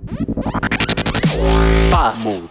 Fast.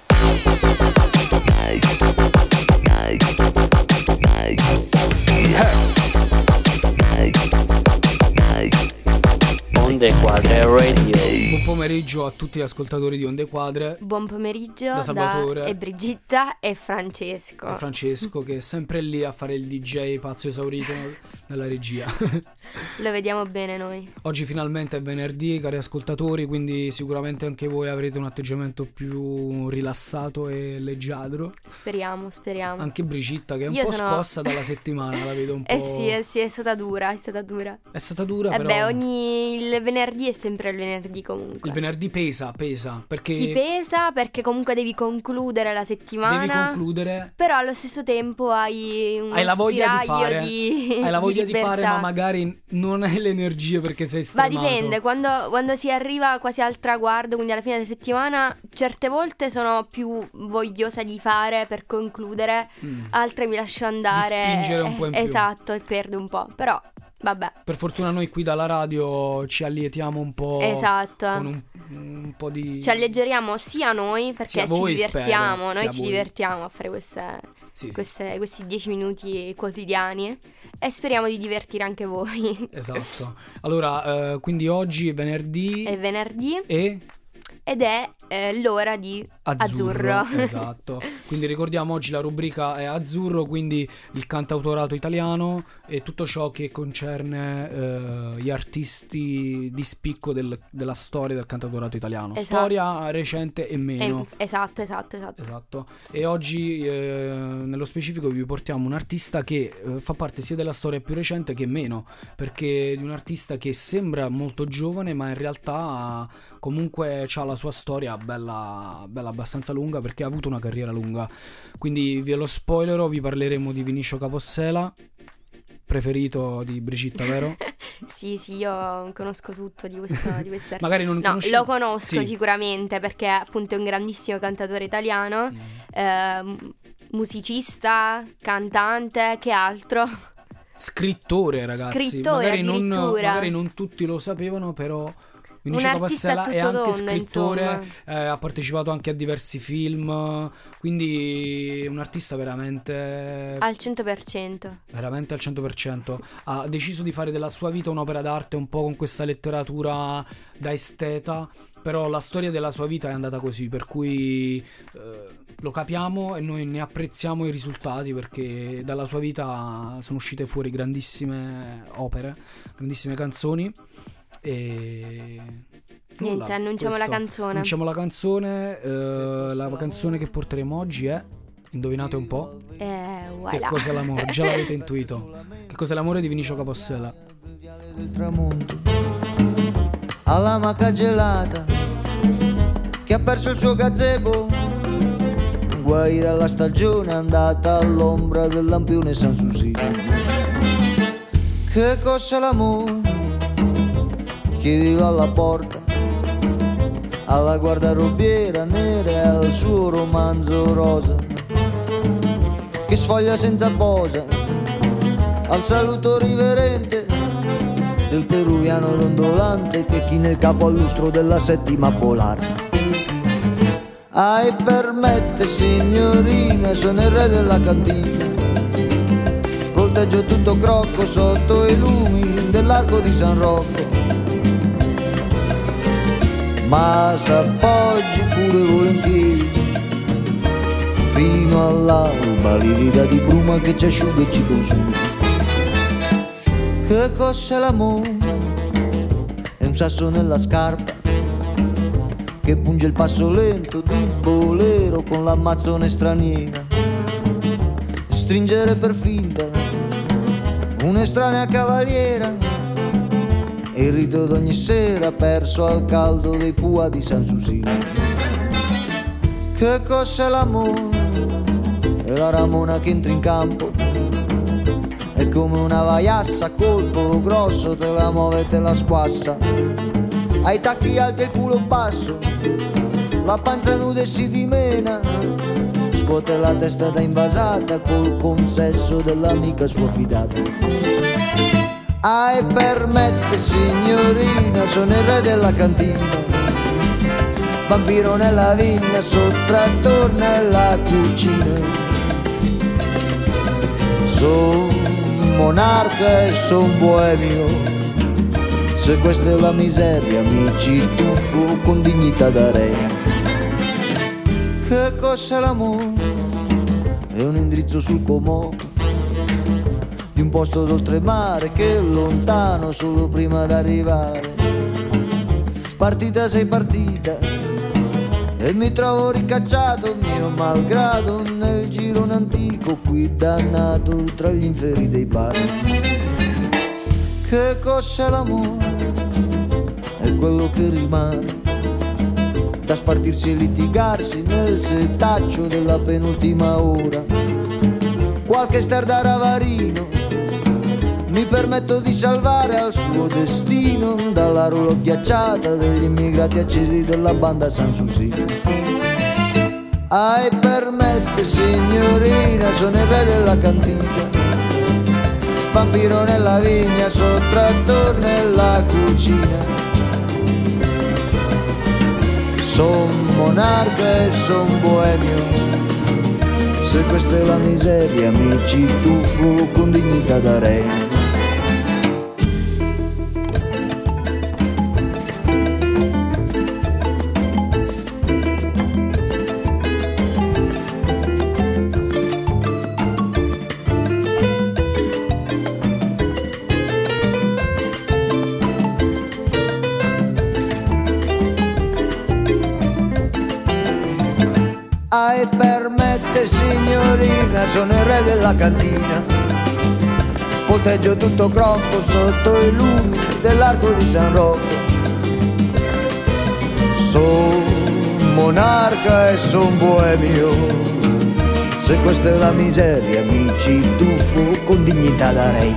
Onde Quadre Radio. Buon pomeriggio a tutti gli ascoltatori di Onde Quadre. Buon pomeriggio da Salvatore e Brigitta e Francesco. E Francesco che è sempre lì a fare il DJ pazzo esaurito nella regia. Lo vediamo bene noi. Oggi finalmente è venerdì, cari ascoltatori, quindi sicuramente anche voi avrete un atteggiamento più rilassato e leggiadro. Speriamo. Anche Brigitta che è un po' scossa dalla settimana, la vedo un po'. Sì, è stata dura. È stata dura, però. Il venerdì è sempre il venerdì comunque. Il venerdì pesa perché ti pesa perché comunque devi concludere la settimana. Però allo stesso tempo hai la voglia di fare. Hai la voglia di fare, ma magari non hai le energie perché sei stremato. Ma dipende, quando si arriva quasi al traguardo, quindi alla fine della settimana, certe volte sono più vogliosa di fare per concludere, altre mi lascio andare. Di spingere un po' in più. Esatto, e perdo un po', però vabbè. Per fortuna noi qui dalla radio ci allietiamo un po'. Esatto. Con un po' di. Ci alleggeriamo sia noi perché ci divertiamo. Spero, noi ci divertiamo a fare questi 10 minuti quotidiani e speriamo di divertire anche voi. Esatto. Allora, quindi oggi è venerdì. È venerdì. Ed è l'ora di Azzurro. Esatto. Quindi ricordiamo, oggi la rubrica è Azzurro, quindi il cantautorato italiano e tutto ciò che concerne gli artisti di spicco della storia del cantautorato italiano. Esatto. Storia recente e meno. Esatto. E oggi nello specifico vi portiamo un artista che fa parte sia della storia più recente che meno, perché di un artista che sembra molto giovane ma in realtà comunque ha la sua storia bella abbastanza lunga, perché ha avuto una carriera lunga. Quindi ve lo spoilerò, vi parleremo di Vinicio Capossela, preferito di Brigitta, vero? Sì, io conosco tutto di questo magari non conosci. Lo conosco sicuramente perché appunto è un grandissimo cantatore italiano, musicista, cantante, che altro? Scrittore, ragazzi. Magari non tutti lo sapevano, però Vinicio Capossela è anche scrittore, ha partecipato anche a diversi film, quindi un artista veramente al 100%. Veramente al 100%. Ha deciso di fare della sua vita un'opera d'arte, un po' con questa letteratura da esteta, però la storia della sua vita è andata così, per cui lo capiamo e noi ne apprezziamo i risultati, perché dalla sua vita sono uscite fuori grandissime opere, grandissime canzoni. E niente, annunciamo la canzone. La canzone che porteremo oggi è, indovinate un po', voilà. Che cos'è l'amore? Già l'avete intuito. Che cos'è l'amore di Vinicio Capossela? Del tramonto alla maca gelata che ha perso il suo gazebo, guai dalla stagione andata all'ombra del lampione Sanssouci. Che cos'è l'amore? Chiedilo alla porta, alla guardarobiera nera e al suo romanzo rosa che sfoglia senza posa, al saluto riverente del peruviano dondolante che china il capo al lustro della settima polare. Permette signorina, sono il re della cantina, volteggio tutto crocco sotto i lumi dell'arco di San Rocco, ma s'appoggi pure volentieri fino all'alba, livida di bruma che ci asciuga e ci consuma. Che cos'è l'amore? È un sasso nella scarpa che punge il passo lento di bolero con l'ammazzone straniera, stringere per finta un'estranea cavaliera e il rito d'ogni sera perso al caldo dei pua di Sanssouci. Che cos'è l'amore? È la ramona che entra in campo, è come una vaiassa a colpo grosso, te la muove e te la squassa, ai tacchi alti e il culo basso, la panza nuda e si dimena, scuote la testa da invasata col consesso dell'amica sua fidata. Permette signorina, sono il re della cantina, vampiro nella vigna, sottrattor nella cucina. Son monarca e son boemio, se questa è la miseria mi ci tuffo con dignità da re. Che cos'è l'amore? È un indirizzo sul Como, di un posto d'oltremare che è lontano solo prima d'arrivare. Partita sei partita e mi trovo ricacciato mio malgrado nel girone antico qui dannato tra gli inferi dei bar. Che cos'è l'amore? È quello che rimane da spartirsi e litigarsi nel setaccio della penultima ora. Qualche star da ravarino mi permetto di salvare al suo destino dalla rulo ghiacciata degli immigrati accesi della banda Sanssouci. Ai permette signorina, sono il re della cantina, vampiro nella vigna, sottrattor nella cucina. Son monarca e son boemio, se questa è la miseria mi ci tuffo con dignità da re. E permette signorina, sono il re della cantina, volteggio tutto crocco sotto i lumi dell'arco di San Rocco. Son monarca e son boemio, se questa è la miseria mi ci tuffo con dignità da re.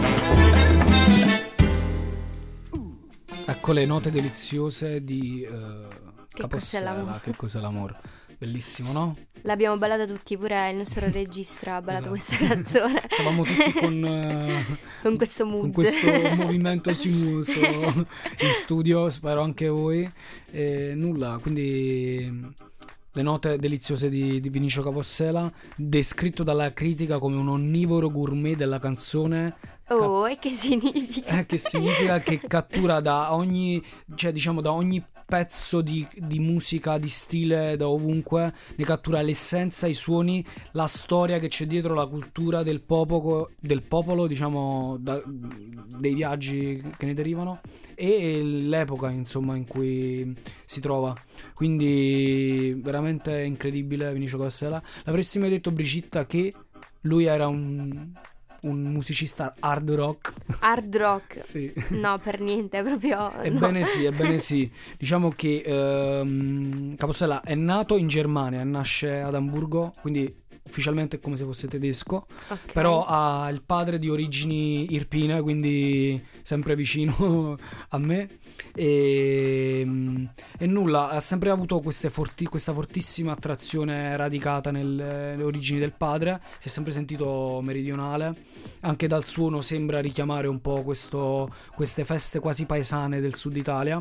Ecco le note deliziose di Che cos'è Capossela, l'amore? Che cos'è l'amore? Bellissimo, no? L'abbiamo ballata tutti, pure il nostro regista ha ballato Esatto. questa canzone. Stavamo tutti con questo mood. con questo movimento sinuoso in studio, spero anche voi. Nulla, quindi le note deliziose di Vinicio Capossela, descritto dalla critica come un onnivoro gourmet della canzone. Oh, e che significa? Che significa che cattura da ogni, cioè diciamo da ogni pezzo di musica, di stile, da ovunque, ne cattura l'essenza, i suoni, la storia che c'è dietro, la cultura del popolo, diciamo, dei viaggi che ne derivano e l'epoca, insomma, in cui si trova. Quindi veramente incredibile Vinicio Capossela. L'avresti mai detto, Brigitta, che lui era un musicista hard rock? Hard rock? Sì. No, per niente, proprio Ebbene no. sì, ebbene sì. Diciamo che Capossela è nato in Germania, nasce ad Amburgo, quindi ufficialmente è come se fosse tedesco, Ok. però ha il padre di origini irpine, quindi sempre vicino a me. E nulla, ha sempre avuto questa fortissima attrazione radicata nelle origini del padre, si è sempre sentito meridionale, anche dal suono sembra richiamare un po' queste feste quasi paesane del sud Italia.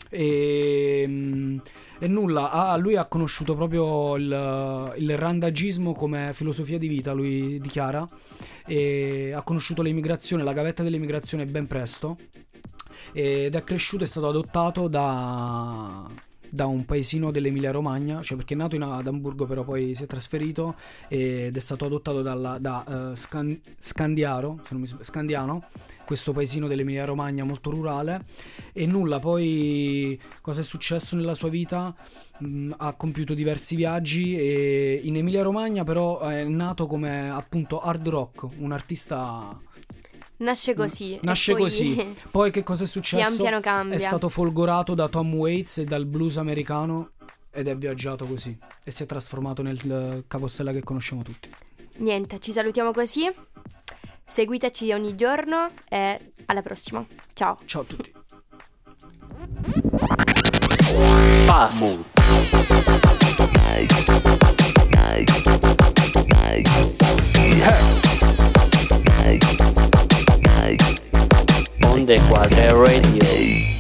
E nulla, lui ha conosciuto proprio il randagismo come filosofia di vita, lui dichiara, e ha conosciuto l'emigrazione, la gavetta dell'emigrazione ben presto, ed è cresciuto, è stato adottato da un paesino dell'Emilia Romagna, cioè perché è nato ad Amburgo però poi si è trasferito ed è stato adottato da Scandiano, questo paesino dell'Emilia Romagna molto rurale. E nulla, poi cosa è successo nella sua vita? Ha compiuto diversi viaggi e in Emilia Romagna però è nato come appunto hard rock, un artista. Nasce così. Nasce e poi così. Poi che cosa è successo? Pian piano cambia. È stato folgorato da Tom Waits e dal blues americano ed è viaggiato così e si è trasformato nel Capossela che conosciamo tutti. Niente, ci salutiamo così. Seguiteci ogni giorno e alla prossima. Ciao. Ciao a tutti. Fast. Onde Quadre Radio.